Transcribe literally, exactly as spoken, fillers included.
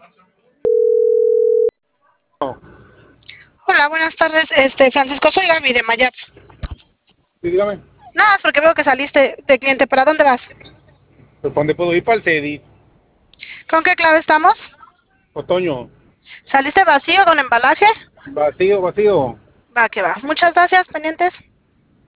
Hola, buenas tardes. Este, Francisco, soy Gaby de Mayap. Sí, dígame. Nada más porque veo que saliste de cliente. ¿Para dónde vas? ¿Pues para dónde puedo ir? Para el CEDIS. ¿Con qué clave estamos? Otoño. ¿Saliste vacío con embalaje? Vacío, vacío. Va, que va. Muchas gracias, pendientes.